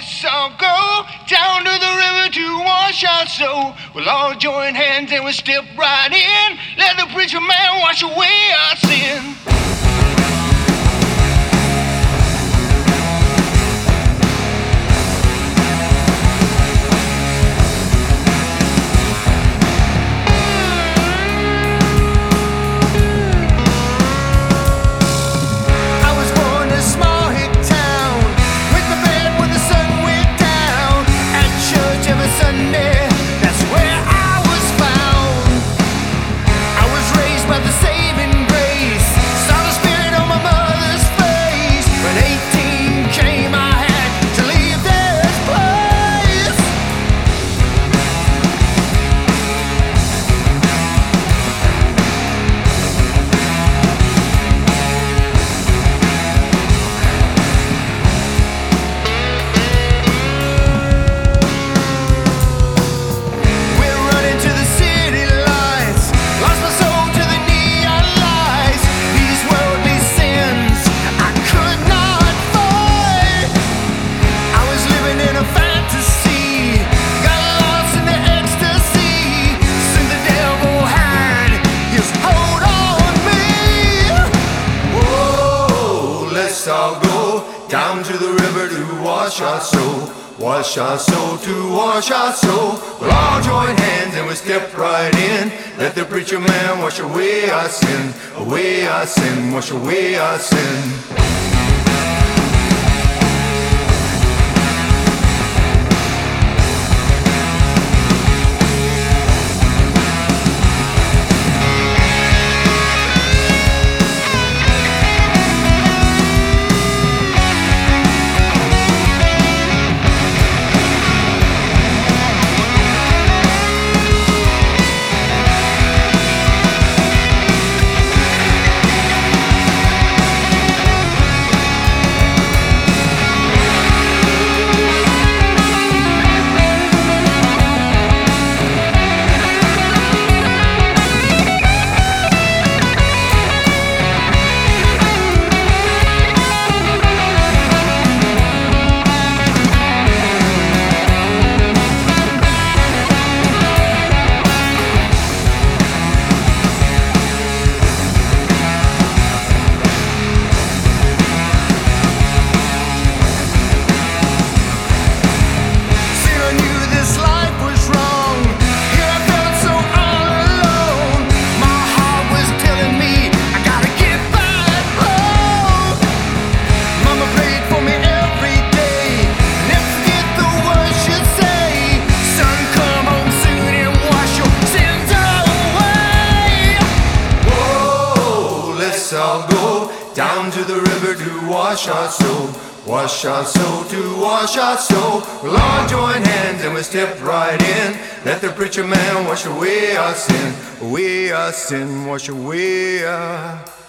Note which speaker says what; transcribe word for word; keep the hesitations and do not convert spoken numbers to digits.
Speaker 1: let's all go down to the river to wash our soul. We'll all join hands and we'll step right in. Let the preacher man wash away our sin.
Speaker 2: Let's all go down to the river to wash our soul, wash our soul, to wash our soul. We'll all join hands and we'll step right in. Let the preacher man wash away our sin, away our sin, wash away our sin. I'll go down to the river to wash our soul, wash our soul, to wash our soul. We'll all join hands and we'll step right in. Let the preacher man wash away our sin, away our sin, wash away our